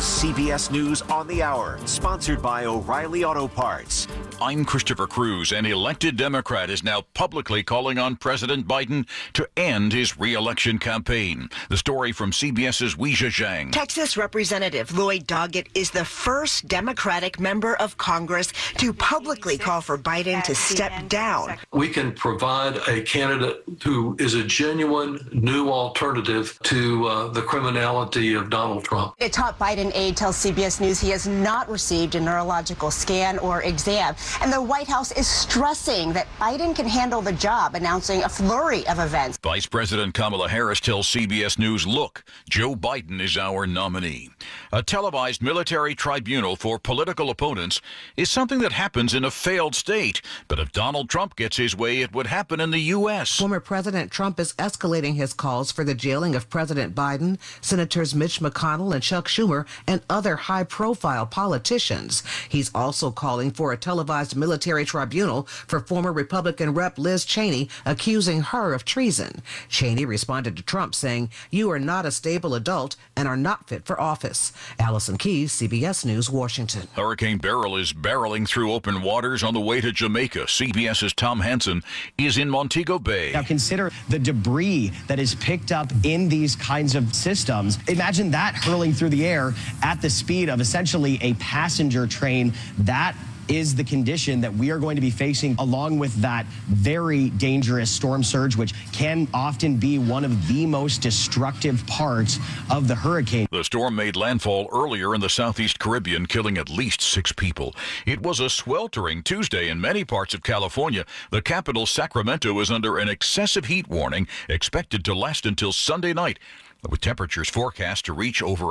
is CBS News on the Hour, sponsored by O'Reilly Auto Parts. I'm Christopher Cruz. An elected Democrat is now publicly calling on President Biden to end his re-election campaign. The story from CBS's Weijia Zhang. Texas Representative Lloyd Doggett is the first Democratic member of Congress to publicly call for Biden to step down. We can provide a candidate who is a genuine new alternative to the criminality of Donald Trump. A top Biden aide tells CBS News he has not received a neurological scan or exam. And the White House is stressing that Biden can handle the job, announcing a flurry of events. Vice President Kamala Harris tells CBS News, look, Joe Biden is our nominee. A televised military tribunal for political opponents is something that happens in a failed state. But if Donald Trump gets his way, it would happen in the U.S. Former President Trump is escalating his calls for the jailing of President Biden, Senators Mitch McConnell and Chuck Schumer, and other high-profile politicians. He's also calling for a televised military tribunal for former Republican Rep. Liz Cheney, accusing her of treason. Cheney responded to Trump saying, "You are not a stable adult and are not fit for office." Allison Keyes, CBS News, Washington. Hurricane Beryl is barreling through open waters on the way to Jamaica. CBS's Tom Hansen is in Montego Bay. Now consider the debris that is picked up in these kinds of systems. Imagine that hurling through the air at the speed of essentially a passenger train. That is the condition that we are going to be facing, along with that very dangerous storm surge, which can often be one of the most destructive parts of the hurricane. The storm made landfall earlier in the southeast Caribbean, killing at least 6 people. It was a sweltering Tuesday in many parts of California. The capital, Sacramento, is under an excessive heat warning expected to last until Sunday night, with temperatures forecast to reach over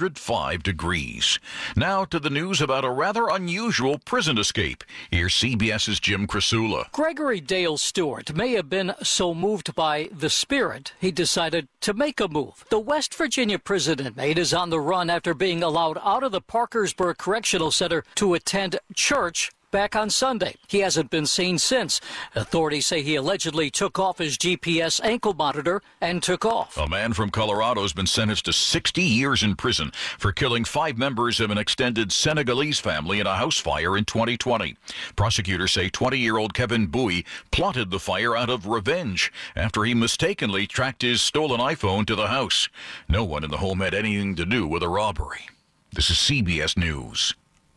105 degrees. Now to the news about a rather unusual prison escape. Here's CBS's Jim Krasula. Gregory Dale Stewart may have been so moved by the spirit, he decided to make a move. The West Virginia prison inmate is on the run after being allowed out of the Parkersburg Correctional Center to attend church back on Sunday. He hasn't been seen since. Authorities say he allegedly took off his GPS ankle monitor and took off. A man from Colorado has been sentenced to 60 years in prison for killing 5 members of an extended Senegalese family in a house fire in 2020. Prosecutors say 20-year-old Kevin Bowie plotted the fire out of revenge after he mistakenly tracked his stolen iPhone to the house. No one in the home had anything to do with the robbery. This is CBS News.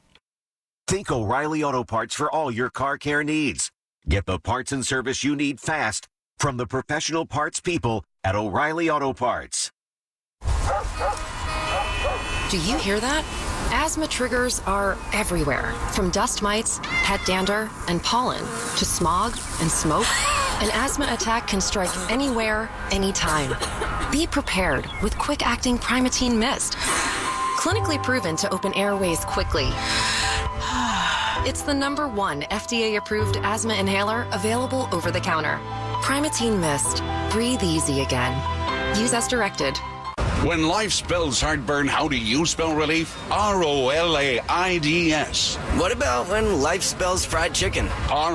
Think O'Reilly Auto Parts for all your car care needs. Get the parts and service you need fast from the professional parts people at O'Reilly Auto Parts. Do you hear that? Asthma triggers are everywhere, from dust mites, pet dander, and pollen, to smog and smoke. An asthma attack can strike anywhere, anytime. Be prepared with quick-acting Primatene Mist. Clinically proven to open airways quickly. It's the #1 FDA-approved asthma inhaler available over the counter. Primatene Mist. Breathe easy again. Use as directed. When life spells heartburn, how do you spell relief? R-O-L-A-I-D-S. What about when life spells fried chicken?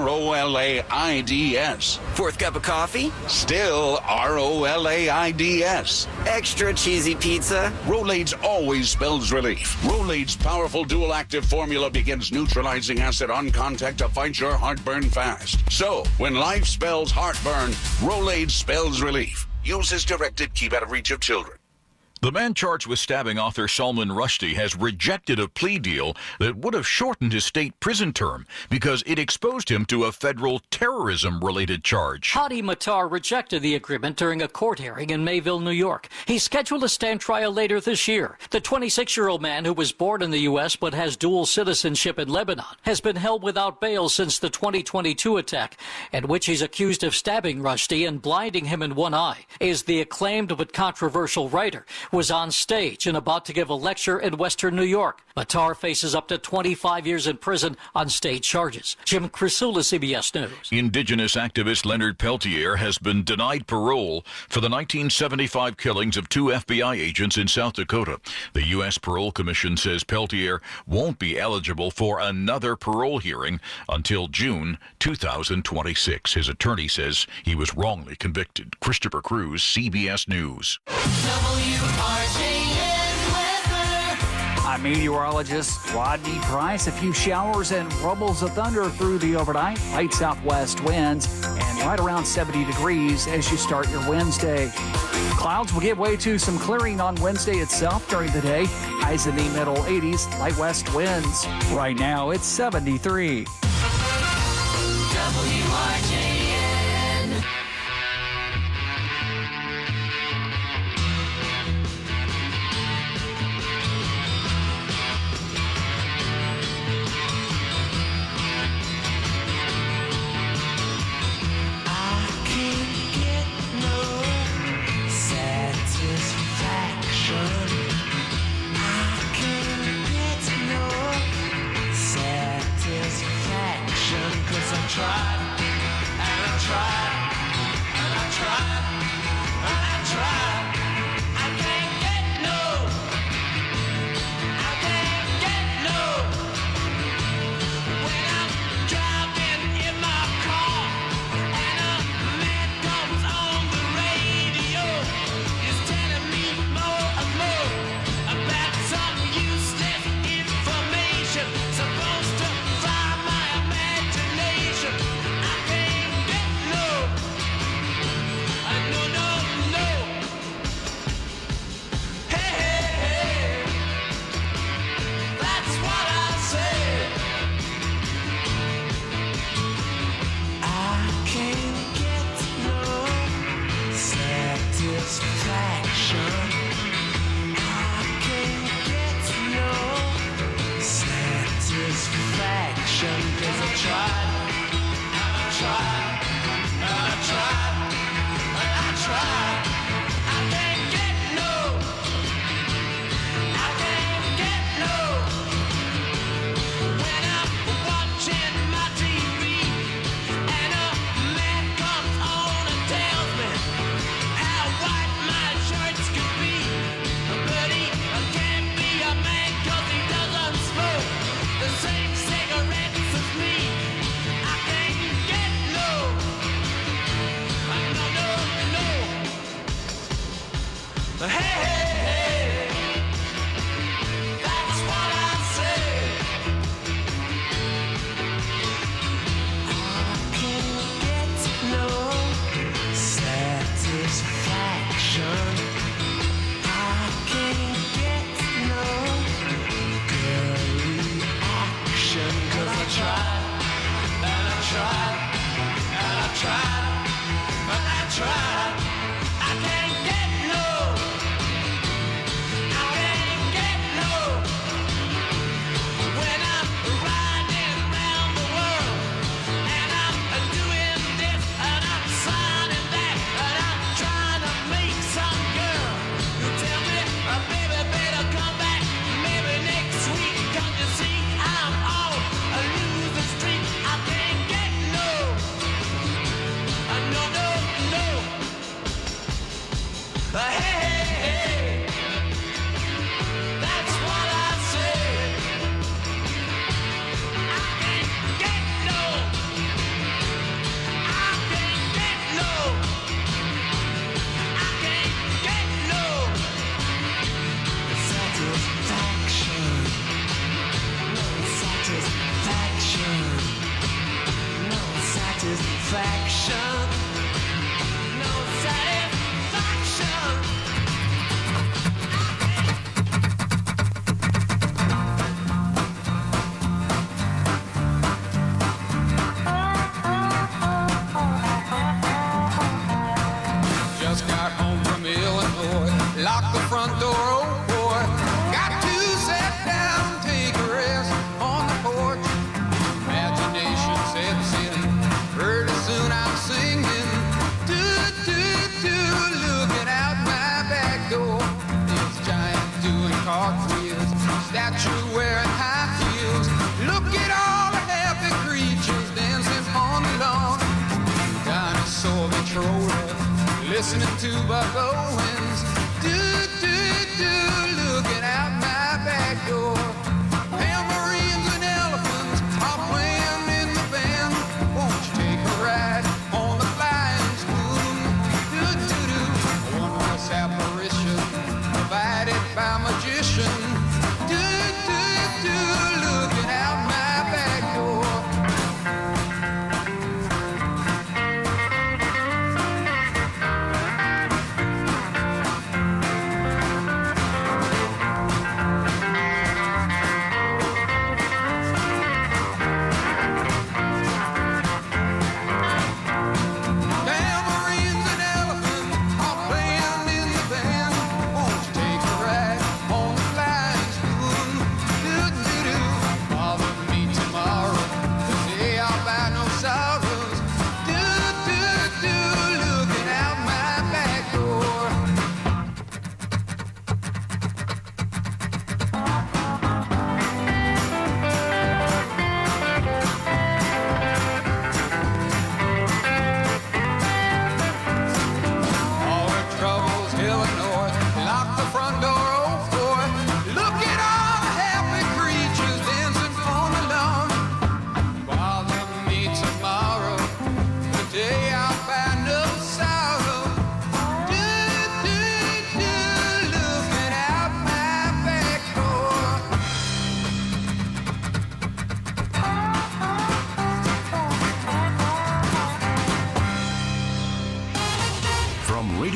R-O-L-A-I-D-S. 4th cup of coffee? Still R-O-L-A-I-D-S. Extra cheesy pizza? Rolaids always spells relief. Rolaids' powerful dual-active formula begins neutralizing acid on contact to fight your heartburn fast. So, when life spells heartburn, Rolaids spells relief. Use as directed. Keep out of reach of children. The man charged with stabbing author Salman Rushdie has rejected a plea deal that would have shortened his state prison term because it exposed him to a federal terrorism-related charge. Hadi Matar rejected the agreement during a court hearing in Mayville, New York. He's scheduled to stand trial later this year. The 26-year-old man, who was born in the U.S. but has dual citizenship in Lebanon, has been held without bail since the 2022 attack, in which he's accused of stabbing Rushdie and blinding him in one eye. Is the acclaimed but controversial writer was on stage and about to give a lecture in Western New York. Matar faces up to 25 years in prison on state charges. Jim Krasula, CBS News. Indigenous activist Leonard Peltier has been denied parole for the 1975 killings of 2 FBI agents in South Dakota. The U.S. Parole Commission says Peltier won't be eligible for another parole hearing until June 2026. His attorney says he was wrongly convicted. Christopher Cruz, CBS News. I'm I'm meteorologist Rodney Price. A few showers and rumbles of thunder through the overnight. Light southwest winds and right around 70 degrees as you start your Wednesday. Clouds will give way to some clearing on Wednesday itself during the day. Highs in the middle 80s, light west winds. Right now it's 73. WRJN. Lock the front door, oh boy. Got to sit down, take a rest on the porch. Imagination said sitting, pretty soon I'm singing. Do, do, do, looking out my back door. This giant doing cartwheels, statue wearing high heels. Look at all the happy creatures dancing on the lawn. Dinosaur patroller, listening to Buck Owens. Looking out my back door. Tambourines and elephants are playing in the band. Won't you take a ride on the flying spoon? Do-do-do. A wondrous apparition provided by magician. Do-do-do.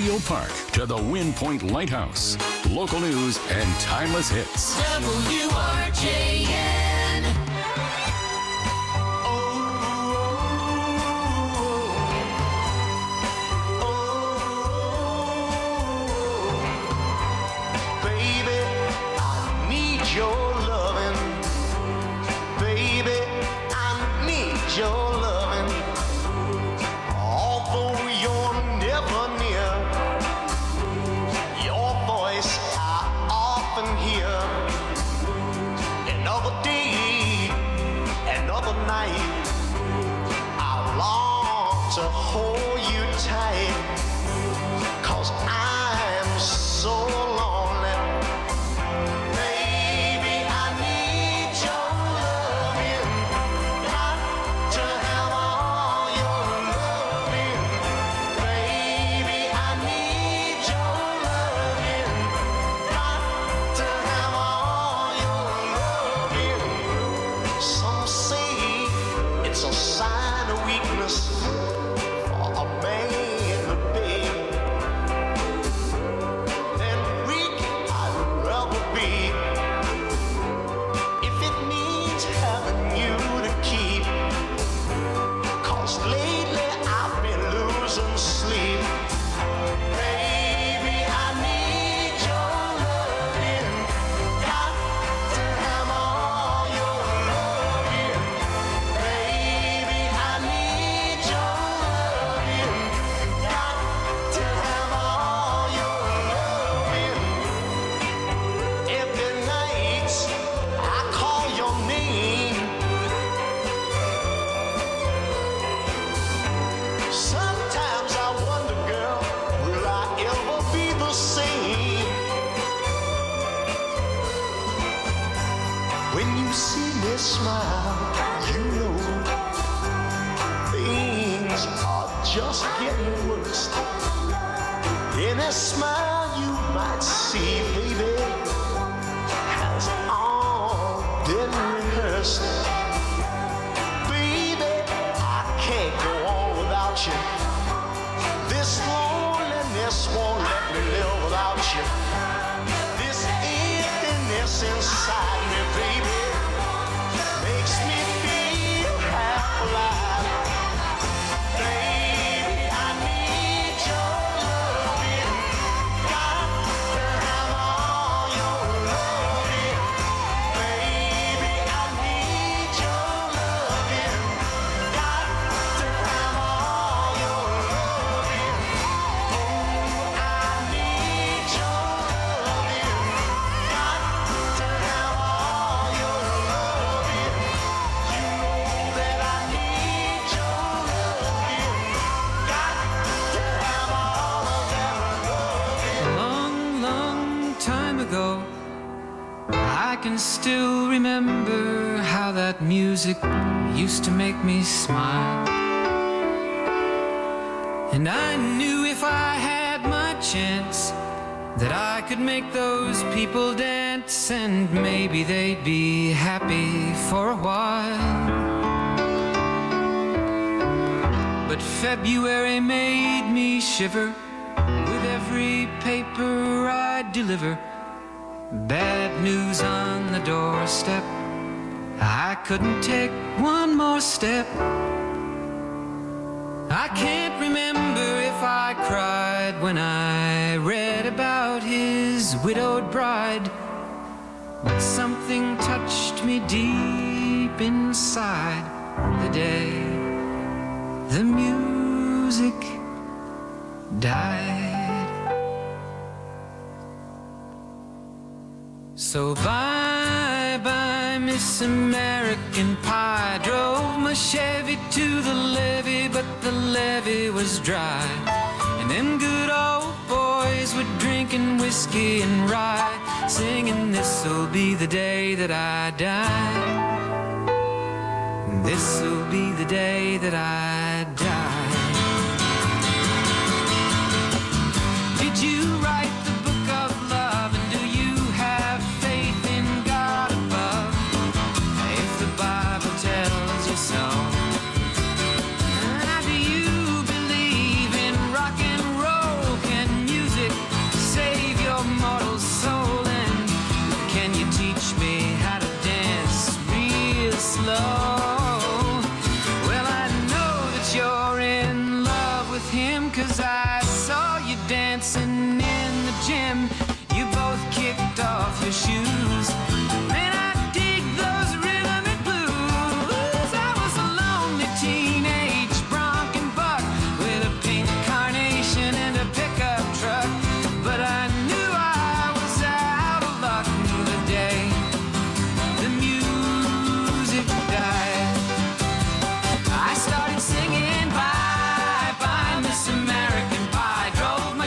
Radio Park to the Wind Point Lighthouse. Local news and timeless hits. WRJN. Still remember how that music used to make me smile. And I knew if I had my chance that I could make those people dance, and maybe they'd be happy for a while. But February made me shiver with every paper I deliver. Bad news on the doorstep. I couldn't take one more step. I can't remember if I cried when I read about his widowed bride, but something touched me deep inside the day the music died. So bye-bye, Miss American Pie. Drove my Chevy to the levee, but the levee was dry. And them good old boys were drinking whiskey and rye, singing, this'll be the day that I die. This'll be the day that I die. Did you write the book of love, and do you have faith in God above? If the Bible tells you so, do you believe in rock and roll? Can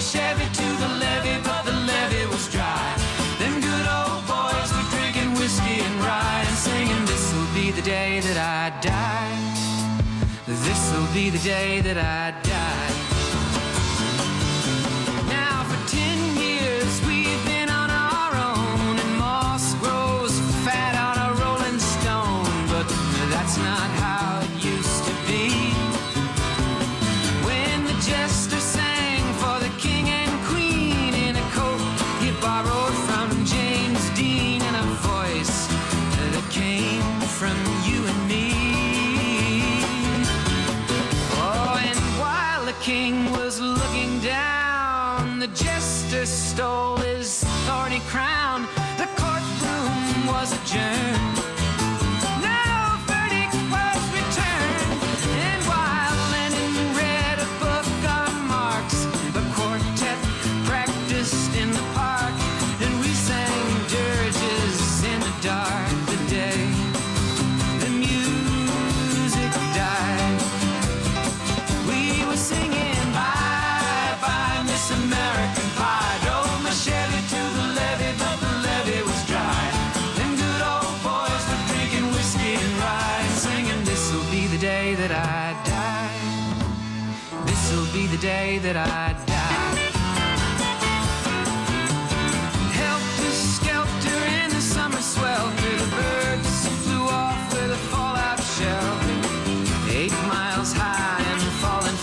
Chevy to the levee, but the levee was dry. Them good old boys were drinking whiskey and rye and singing, this'll be the day that I die. This'll be the day that I die. Now for 10 years we've been on our own, and moss grows fat on a rolling stone, but that's not how it used to be. When the jester sang for the king and queen in a coat he borrowed from James Dean, and a voice that came from you and me. Oh, and while the king was looking down, the jester stole his thorny crown. The courtroom was adjourned. No verdict was returned. And while Lenin read a book on Marx, the quartet practiced in the park, and we sang dirges in the dark. The day the music died, we were singing bye bye Miss American Pie. Drove my Chevy to the levee, but the levee was dry. Them good old boys were drinking whiskey and rye and singing, this'll be the day that I die. This'll be the day that I die. Helter skelter in the summer swelter, the birds flew off with a fallout shell. 8 miles high and falling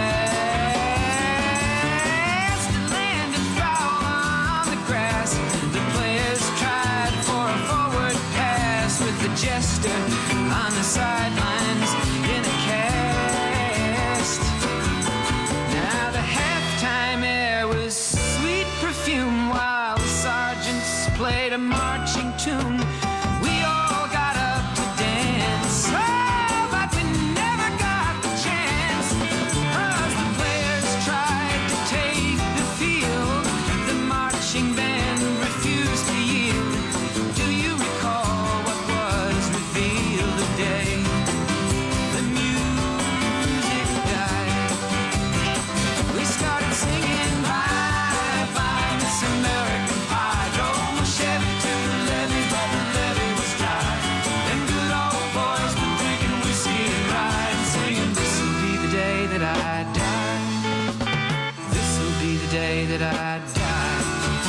fast, it landed foul on the grass. The players tried for a forward pass, with the jester on the sidelines in a cast. Now the halftime air was sweet perfume, while the sergeants played a marching tune. We all got up to dance, oh, but we never got the chance, 'cause the players tried to take the field. The marching band refused to yield. Do you recall what was revealed the day the music died? We started singing bye bye Miss American Pie. Drove my Chevy to the levee, but the levee was dry. Them good old boys were drinking whiskey and rye and singing, this'll be the day that I die. This'll be the day that I die.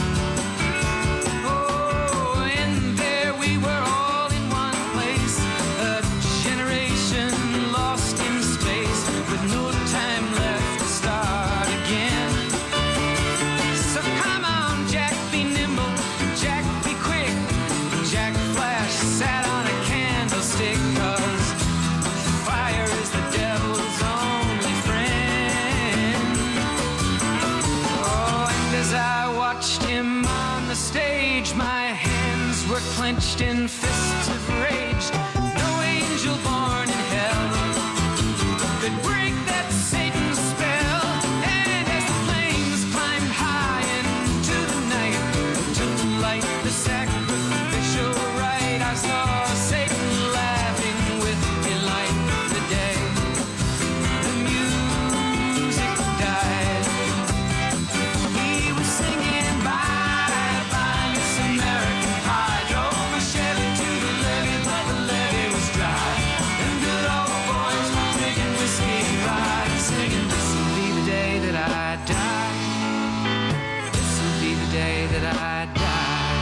Oh, and there we were all in one place, a generation lost in space, with no time left to start again. So come on, Jack, be nimble, Jack, be quick. Jack Flash sat on a candlestick, 'cause fire is the devil's only friend. Oh, and as I watched him on the stage, my hands were clenched in fists of rage. No angel born in hell could break that Satan's spell. And as the flames climbed high into the night to light the sacrificial rite, I saw Satan laughing with delight. The day the music died, he was singing bye bye Miss American Pie. Drove my Chevy to the levee, but the levee was dry. Them good old boys were drinking whiskey and rye and singing, this'll be the day that I die. This'll be the day that I die.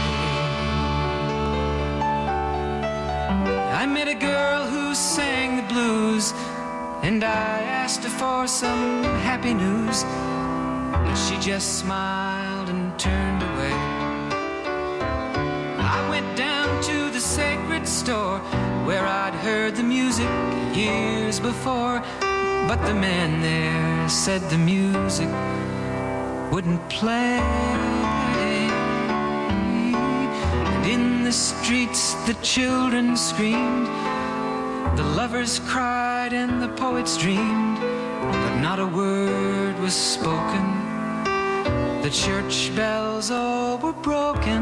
I met a girl who sang the blues, and I asked her for some happy news, but she just smiled and turned away. I went down to the sacred store where I'd heard the music years before, but the man there said the music wouldn't play. And in the streets the children screamed, the lovers cried and the poets dreamed, but not a word was spoken. The church bells all were broken,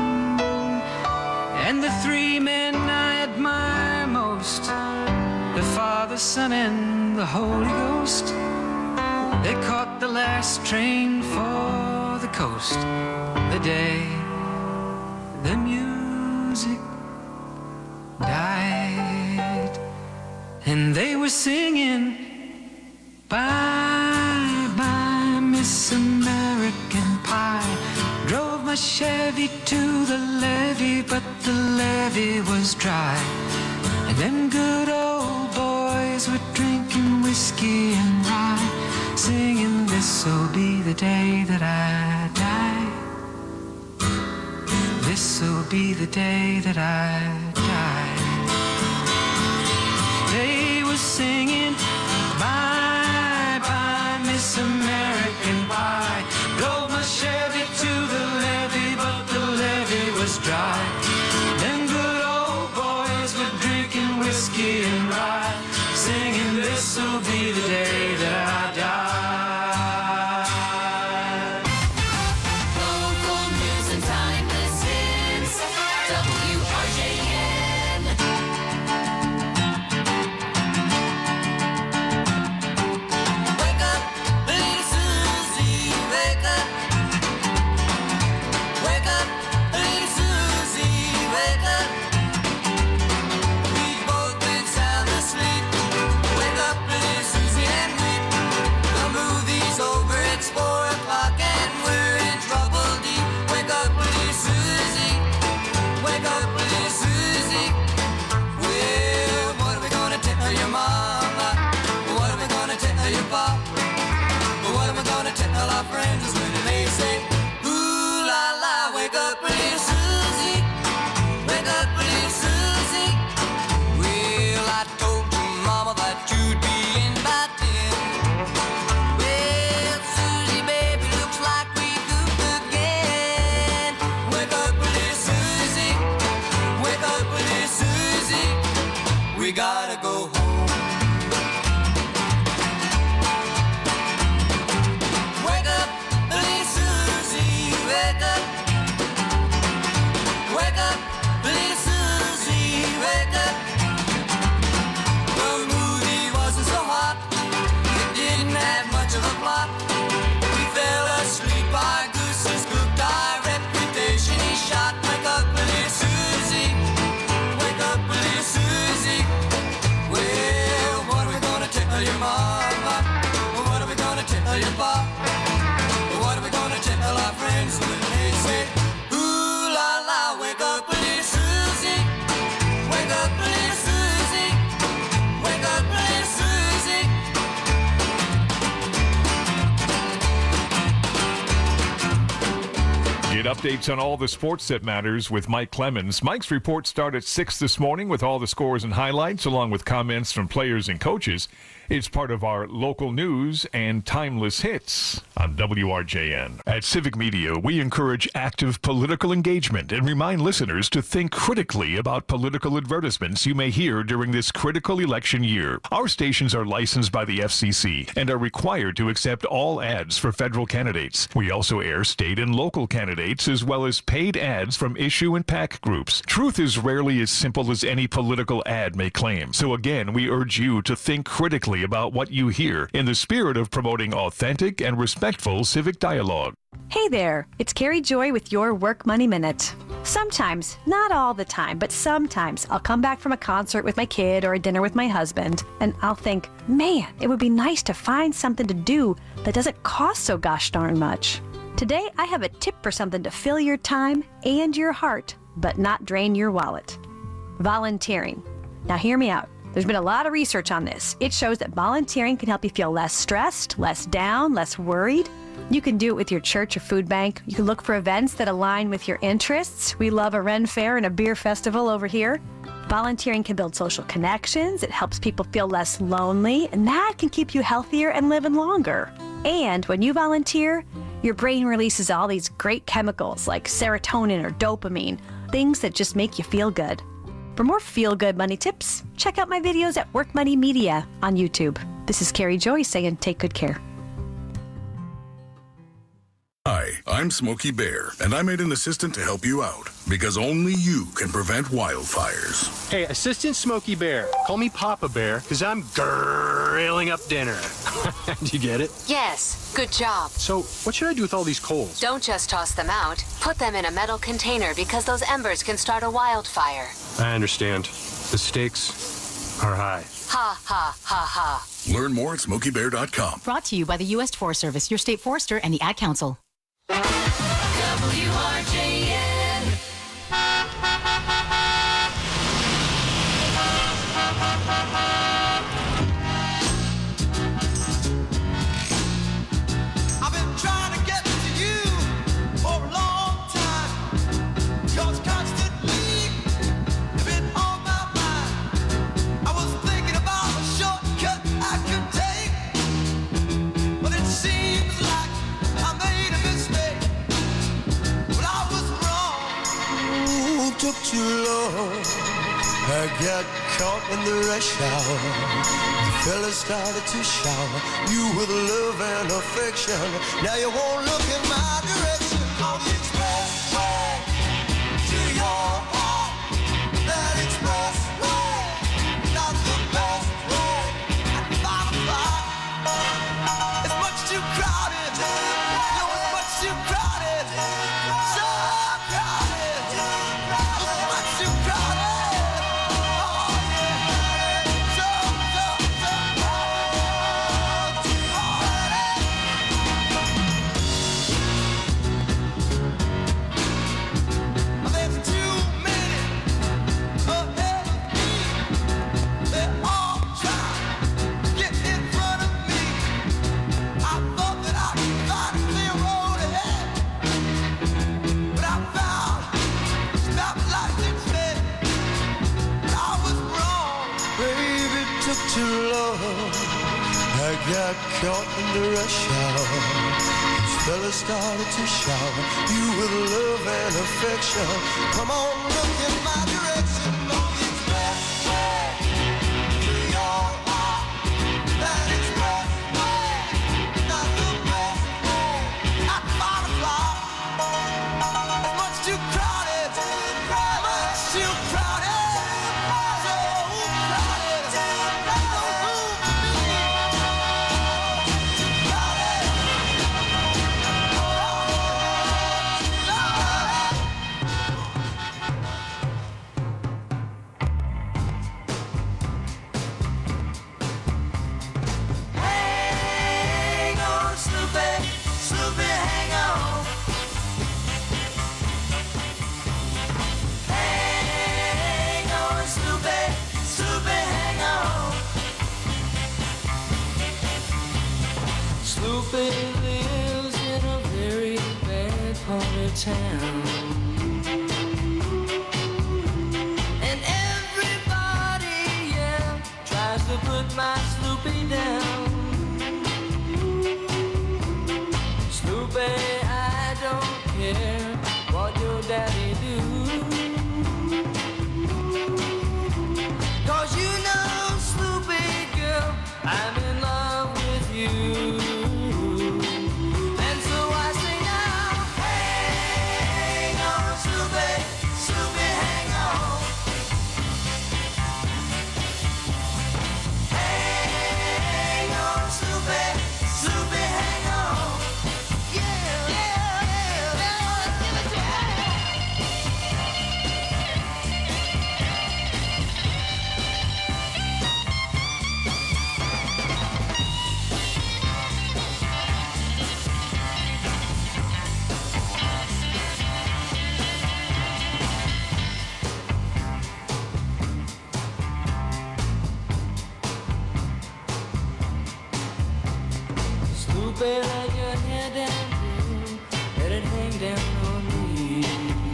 and the 3 men I admire most, the Father, Son, and the Holy Ghost, They caught the last train for the coast. The day the music died, and they were singing, bye bye Miss American Pie. Drove my Chevy to the levee, but the levee was dry. And them good old boys were drinking whiskey and rye, singing, this'll be the day that I die. This'll be the day that I die. They were singing, bye bye Miss American Pie. Drove my Chevy to the levee, but the levee was dry. Them good old boys were drinking whiskey and rye, singing, this'll be the day that I die. Local news and timeless hits. WRJN. Wake up, little Susie, wake up. Wake up, little Susie, wake up. We've both been sound asleep. Wake up, little Susie, and weep. The movie's over, it's 4 o'clock, and we're in trouble deep. Wake up, little Susie. Wake up, little Susie. Well, what are we gonna tell your mama? What are we gonna tell your papa? What am I gonna tell our friends when they say, ooh la la, wake up, little Susie. Wake up, little Susie. Well, I told your mama that you'd be in by 10. Well, Susie, baby, looks like we goofed again. Wake up, little Susie. Wake up, little Susie. We gotta go home. Wake up, little Susie, wake up. Wake up, little Susie, wake up. The movie wasn't so hot, it didn't have much of a plot. We fell asleep, our goose is cooked, our reputation is shot. Wake up, little Susie, wake up, little Susie. Well, what are we gonna tell your mama? What are we gonna tell your papa? What are we gonna tell our friends when they say, ooh la la, wake up, little Susie. Wake up, little Susie. Wake up, little Susie. Get updates on all the sports that matters with Mike Clemens. Mike's reports start at 6 this morning with all the scores and highlights, along with comments from players and coaches. It's part of our local news and timeless hits on WRJN. At Civic Media, we encourage active political engagement and remind listeners to think critically about political advertisements you may hear during this critical election year. Our stations are licensed by the FCC and are required to accept all ads for federal candidates. We also air state and local candidates as well as paid ads from issue and PAC groups. Truth is rarely as simple as any political ad may claim. So again, we urge you to think critically about what you hear in the spirit of promoting authentic and respectful civic dialogue. Hey there, it's Carrie Joy with your Work Money Minute. Sometimes, not all the time, but sometimes I'll come back from a concert with my kid or a dinner with my husband, and I'll think, man, it would be nice to find something to do that doesn't cost so gosh darn much. Today, I have a tip for something to fill your time and your heart, but not drain your wallet. Volunteering. Now hear me out. There's been a lot of research on this. It shows that volunteering can help you feel less stressed, less down, less worried. You can do it with your church or food bank. You can look for events that align with your interests. We love a Ren Fair and a beer festival over here. Volunteering can build social connections. It helps people feel less lonely, and that can keep you healthier and living longer. And when you volunteer, your brain releases all these great chemicals like serotonin or dopamine, things that just make you feel good. For more feel-good money tips, check out my videos at Work Money Media on YouTube. This is Carrie Joy saying take good care. Hi, Hi, I'm Smokey Bear, and I made an assistant to help you out, because only you can prevent wildfires. Hey, Assistant Smokey Bear, call me Papa Bear, because I'm grilling up dinner. Do you get it? Yes, good job. So, what should I do with all these coals? Don't just toss them out. Put them in a metal container because those embers can start a wildfire. I understand. The stakes are high. Ha, ha, ha, ha. Learn more at SmokeyBear.com. Brought to you by the U.S. Forest Service, your state forester, and the Ad Council. WRJN. I've been trying to get to you for a long time. 'Cause constantly you've been on my mind. I was thinking about a shortcut I could take, but it seems like I made a mistake. But I was wrong. Ooh, took too long. I got caught in the rush hour. The fella started to shower you with love and affection. Now you won't look in my direction. On the expressway to your heart. That expressway, not the best way. At 5 o'clock, it's much too crowded. No, it's much too crowded. So crowded. It's much too crowded. There's too many ahead of me. They all try to get in front of me. I thought that I could find a clear road ahead, but I found stoplights instead. But I was wrong, baby, it took too long. I got caught in the rush hour. This fella started to shower you with love and affection. Come on, look in my direction. On the expressway to your heart. That expressway, not the best way. At 5 o'clock, it's much too crowded. Much too crowded. So crowded. No room for me. Hang on, Snoopy, Snoopy, hang on. Hang on, Snoopy, Snoopy, hang on. Snoopy lives in a very bad part of town. And everybody, yeah, Tries to put my Snoopy down. Snoopy, I don't care what your daddy do. 'Cause you know, Snoopy girl, I'm in love with you. And so I say now, hang on, Snoopy, Snoopy, hang on. Hang on, Snoopy, Snoopy, hang on. Yeah, yeah, yeah, yeah, give it to me. Snoopy, let your hair down, girl. Let it hang down on me.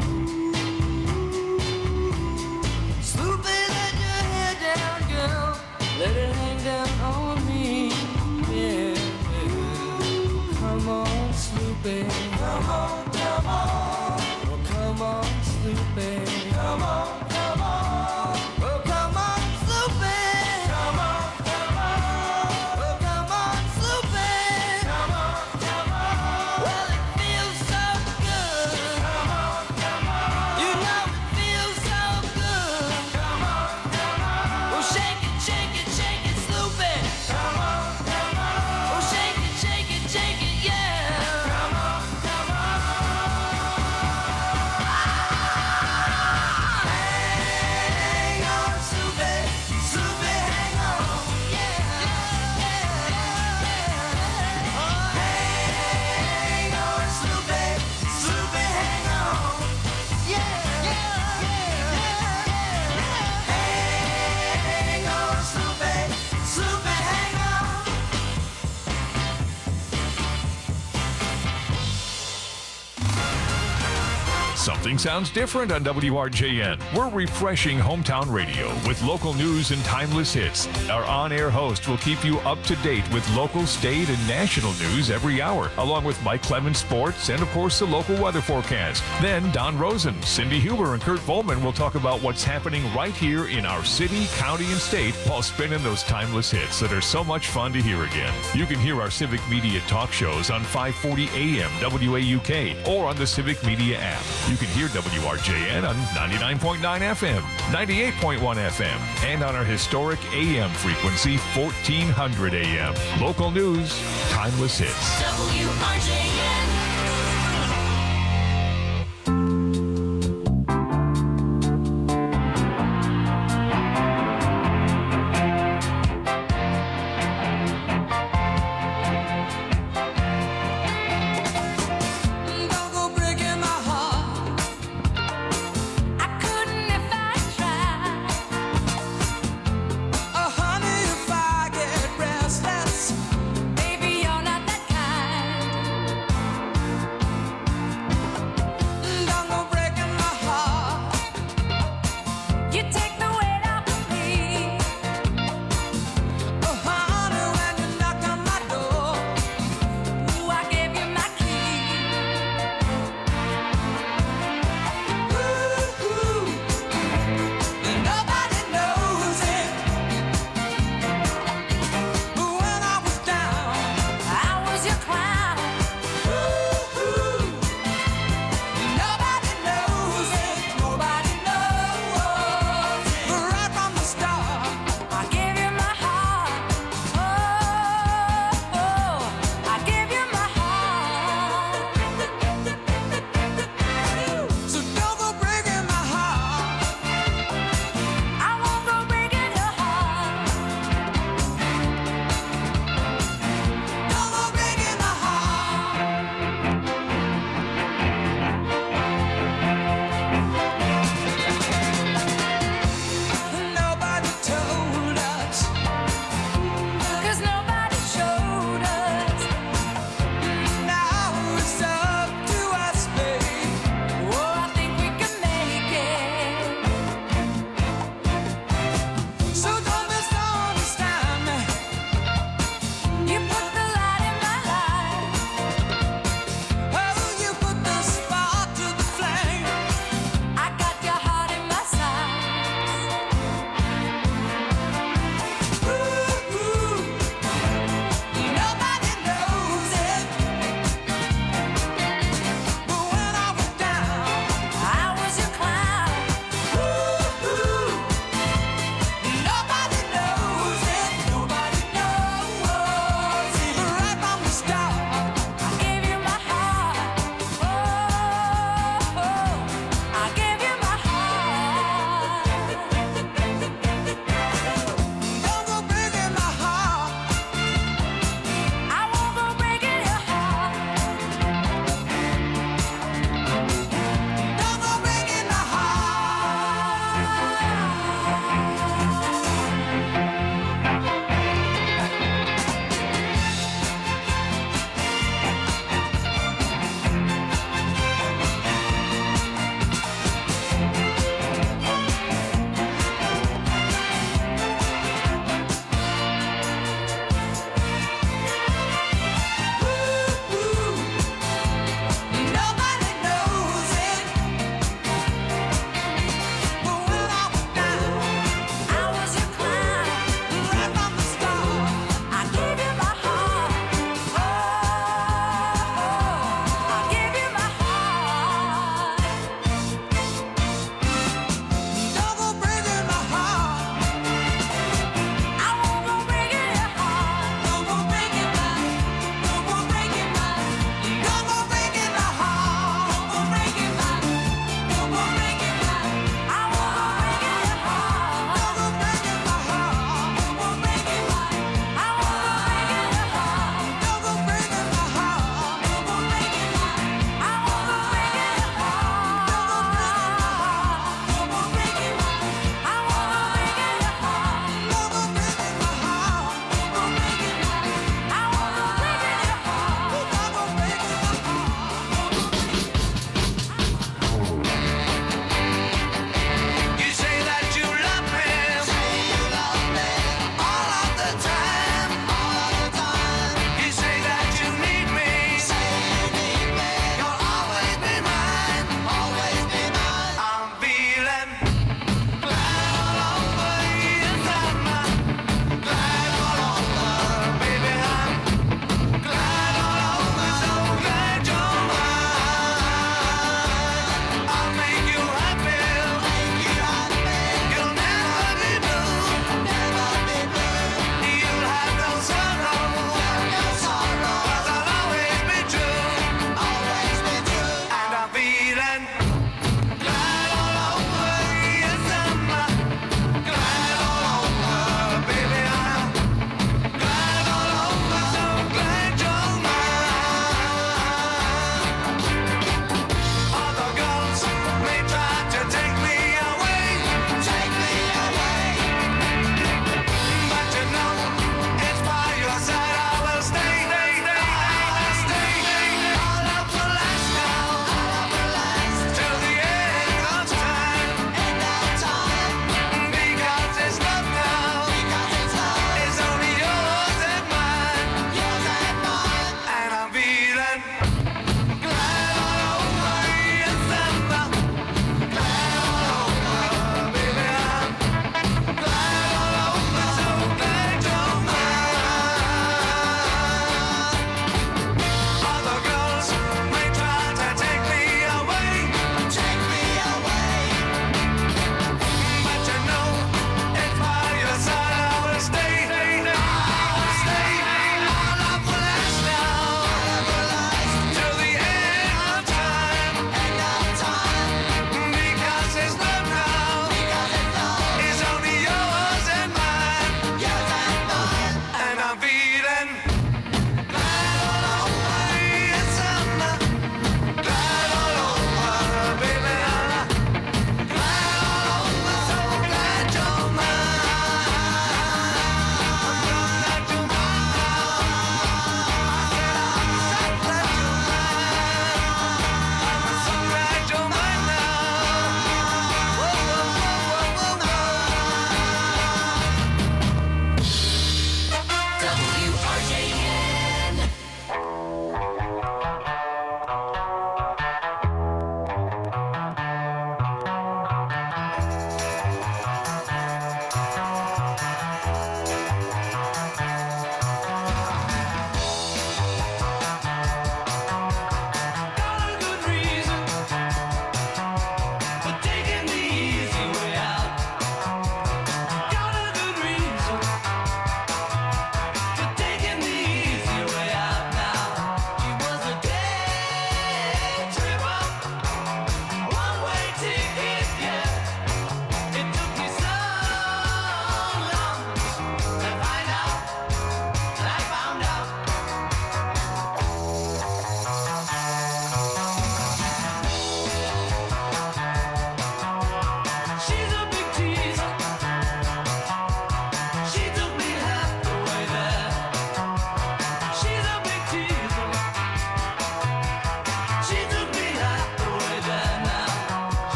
Snoopy, let your hair down, girl. Let it hang down on me. Yeah. Come on, Snoopy. Come on, come on. Oh, come on, Snoopy. Come on, come on. Oh, come on, Snoopy. Come on, come on. Oh, come on, Snoopy. Come on, come on. Well, it feels so Something sounds different on WRJN. We're refreshing hometown radio with local news and timeless hits. Our on-air host will keep you up to date with local, state, and national news every hour, along with Mike Clemens Sports and, of course, the local weather forecast. Then Don Rosen, Cindy Huber, and Kurt Volman will talk about what's happening right here in our city, county, and state while spinning those timeless hits that are so much fun to hear again. You can hear our Civic Media talk shows on 540 AM WAUK or on the Civic Media app. You can hear WRJN on 99.9 FM, 98.1 FM, and on our historic AM frequency, 1400 AM. Local news, timeless hits. WRJN. Baby, you're not that kind.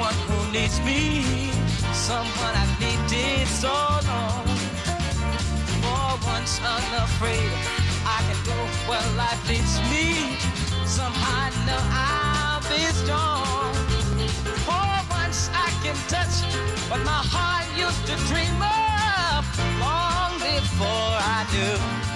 someone who needs me, someone I've needed so long. For once unafraid, I can go where life leads me. Somehow I know I'll be strong. For once I can touch what my heart used to dream of long before I do.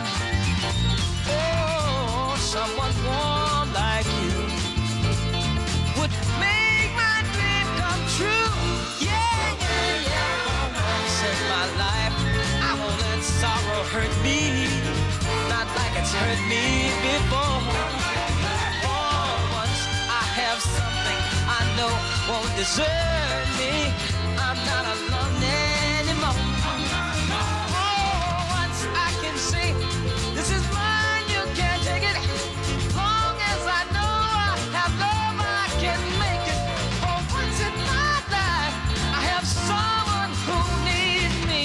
Oh, someone warm like you would make my dream come true. Yeah, yeah, yeah. Once in my life, I won't let sorrow hurt me, not like it's hurt me before. For once I have something I know won't desert me. I'm not alone anymore. Oh, once I can say, this is mine, you can't take it. Long as I know I have love, I can make it. For once in my life, I have someone who needs me.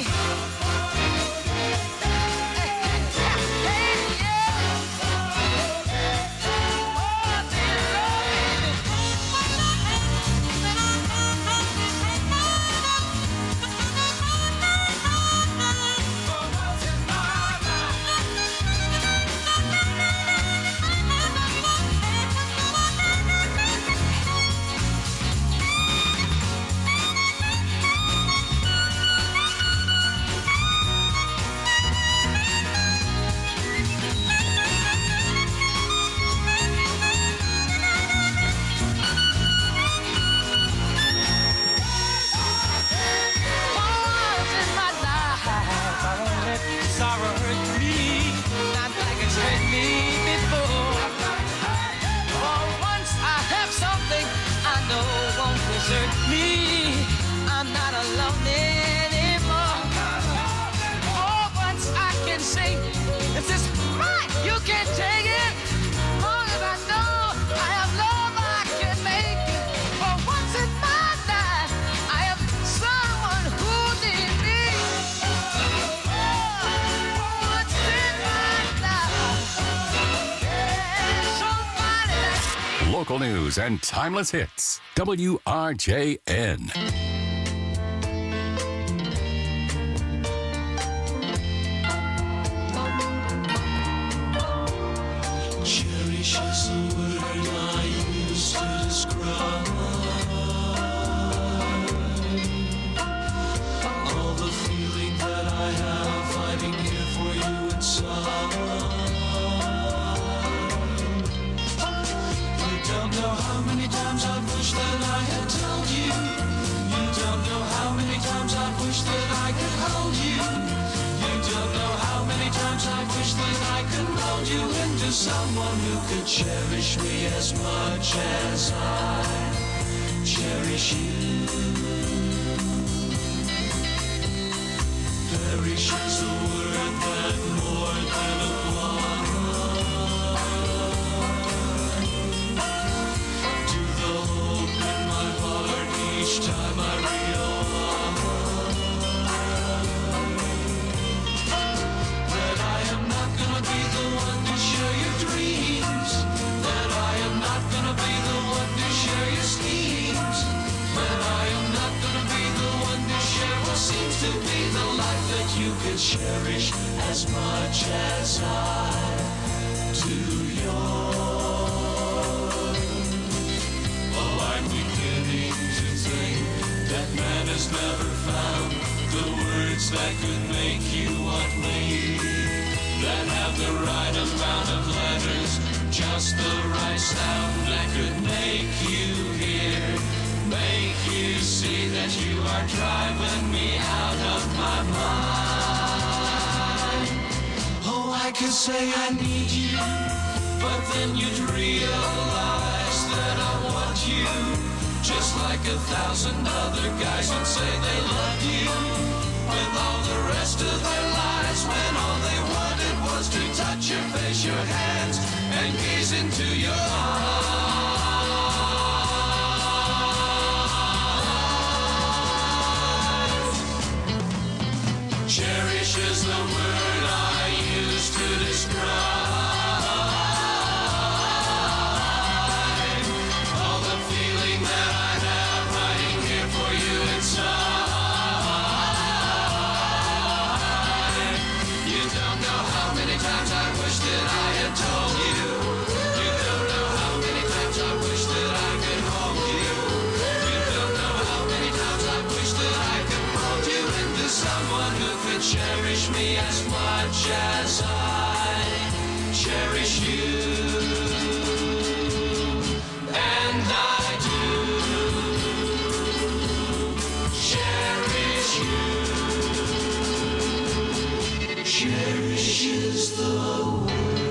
Sorrow hurt me, not like it's hurt me before. For once I have something I know won't desert me. I'm not alone anymore. For once I can say, this is mine, you can't take it. Long as I know I have love, I can make it. For once in my life, I have someone who needs me. Local news and timeless hits. WRJN. Cherish is the word I use to describe all the feeling that I have fighting here for you inside. You don't know how many times I've wished that I had told you. You don't know how many times I've wished that I could hold you. You don't know how many times I've wished that I could mold you into someone who could cherish me as much as I cherish you. Perish is the word that more than to the hope in my heart each time I realize that I am not gonna be the one to share your dreams, that I am not gonna be the one to share your schemes, that I am not gonna be the one to share what seems to be the life that you could cherish as much as I do yours. Oh, I'm beginning to think that man has never found the words that could make you want me, that have the right amount of letters, just the right sound that could make you hear, make you see that you are driving me out of my mind. Oh, I could say I need you, but then you'd realize that I want you, just like 1,000 other guys would say they love you, with all the rest of their lives, when all they wanted was to touch your face, your hands, and gaze into your eyes. Cherish is the word I use to describe all the feeling that I have hiding much as I cherish you. And I do cherish you. Cherish is the word.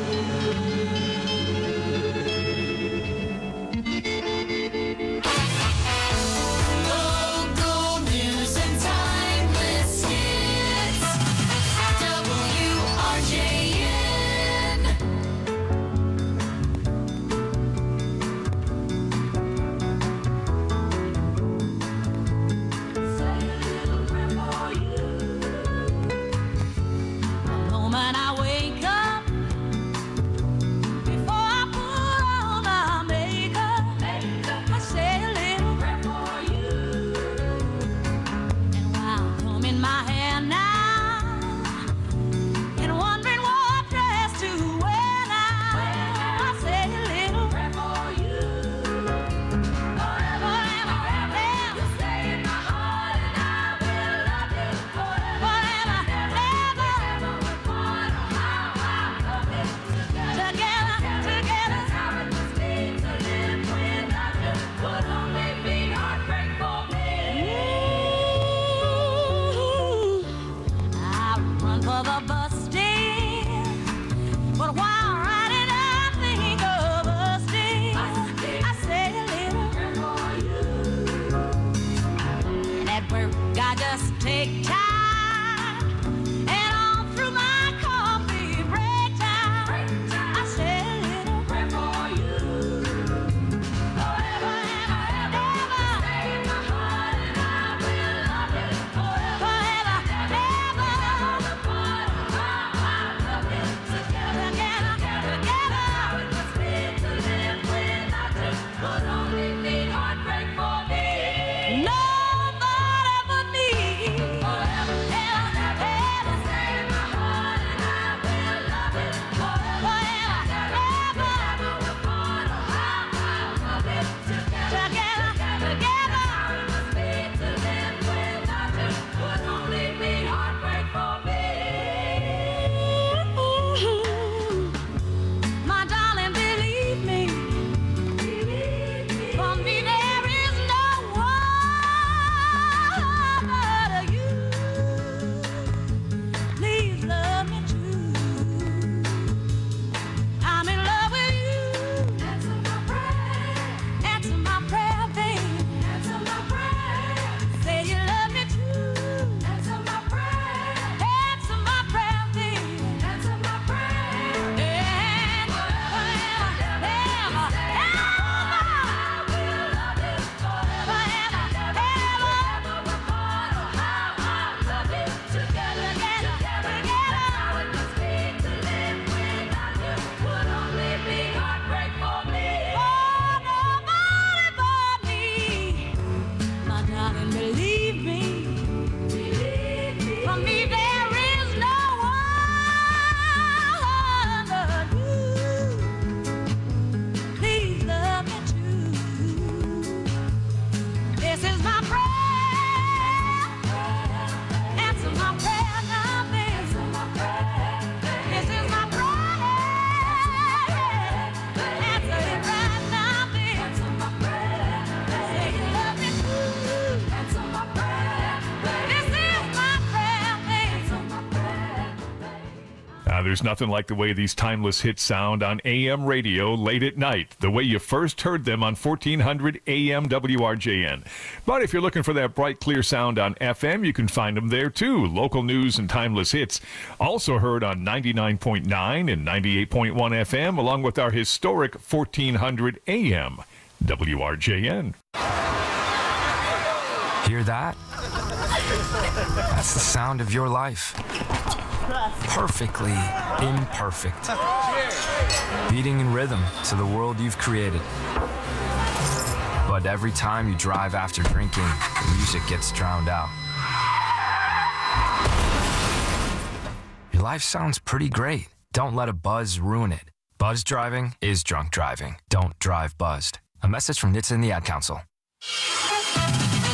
There's nothing like the way these timeless hits sound on AM radio late at night, the way you first heard them on 1400 AM WRJN. But if you're looking for that bright, clear sound on FM, you can find them there too. Local news and timeless hits, also heard on 99.9 and 98.1 FM, along with our historic 1400 AM WRJN. Hear that? That's the sound of your life. Perfectly imperfect. Beating in rhythm to the world you've created. But every time you drive after drinking, the music gets drowned out. Your life sounds pretty great. Don't let a buzz ruin it. Buzz driving is drunk driving. Don't drive buzzed. A message from NHTSA and the Ad Council.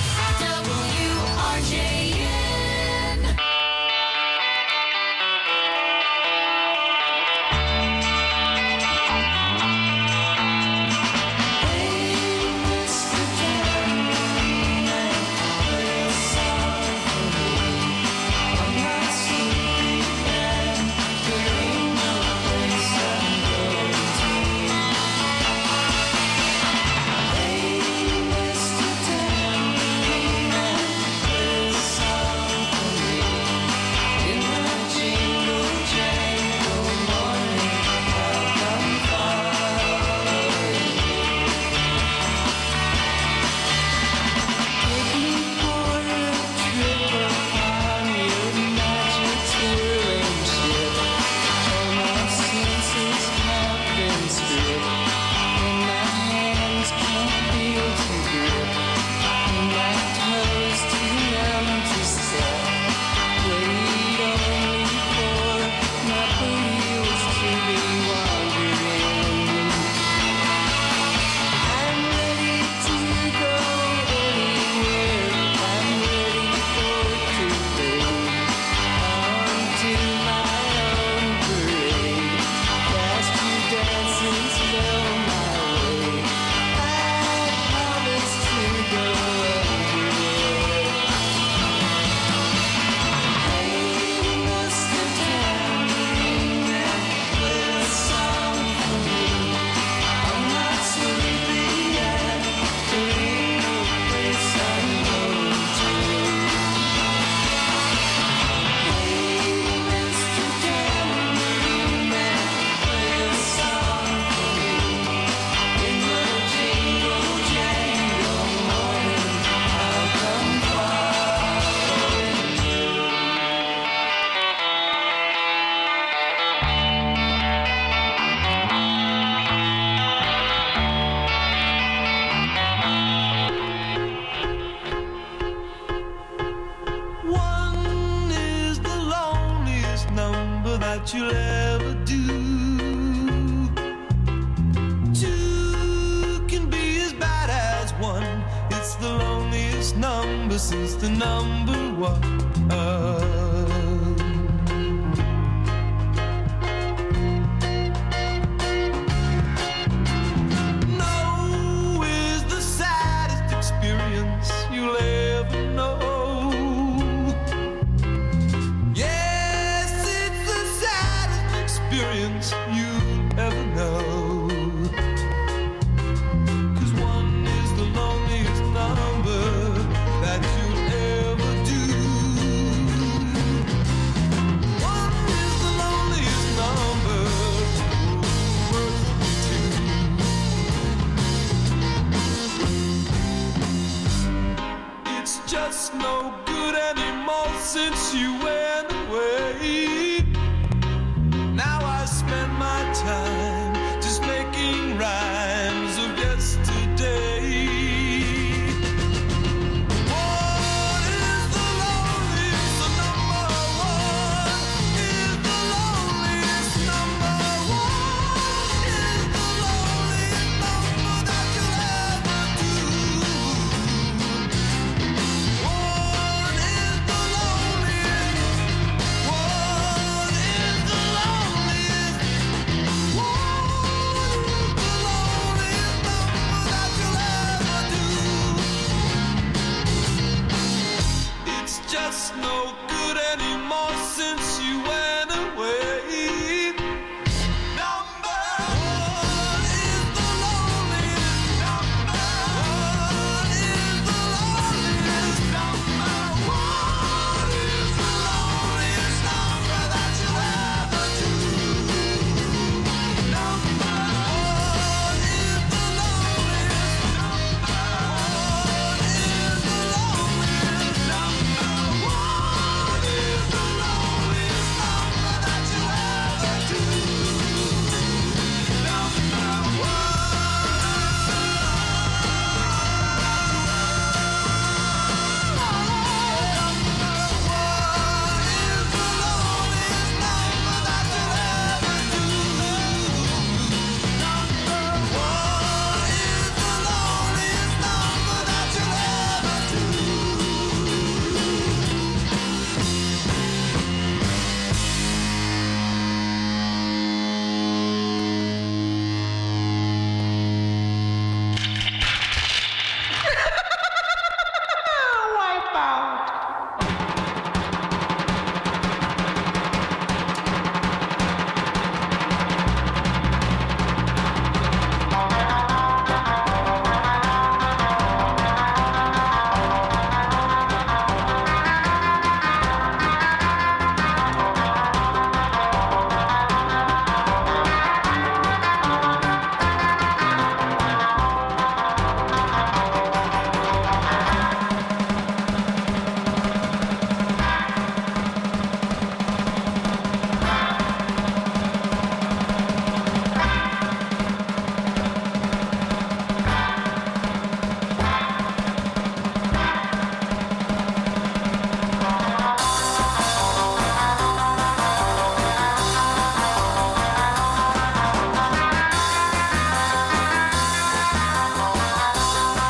WRJN. what you'll ever do. Two can be as bad as one. It's the loneliest number since the number one. No is the saddest experience you'll ever know. Yes, it's the saddest experience you'll ever know. 'Cause one is the loneliest number that you'll ever do. One is the loneliest number, worth two. It's just no good anymore since you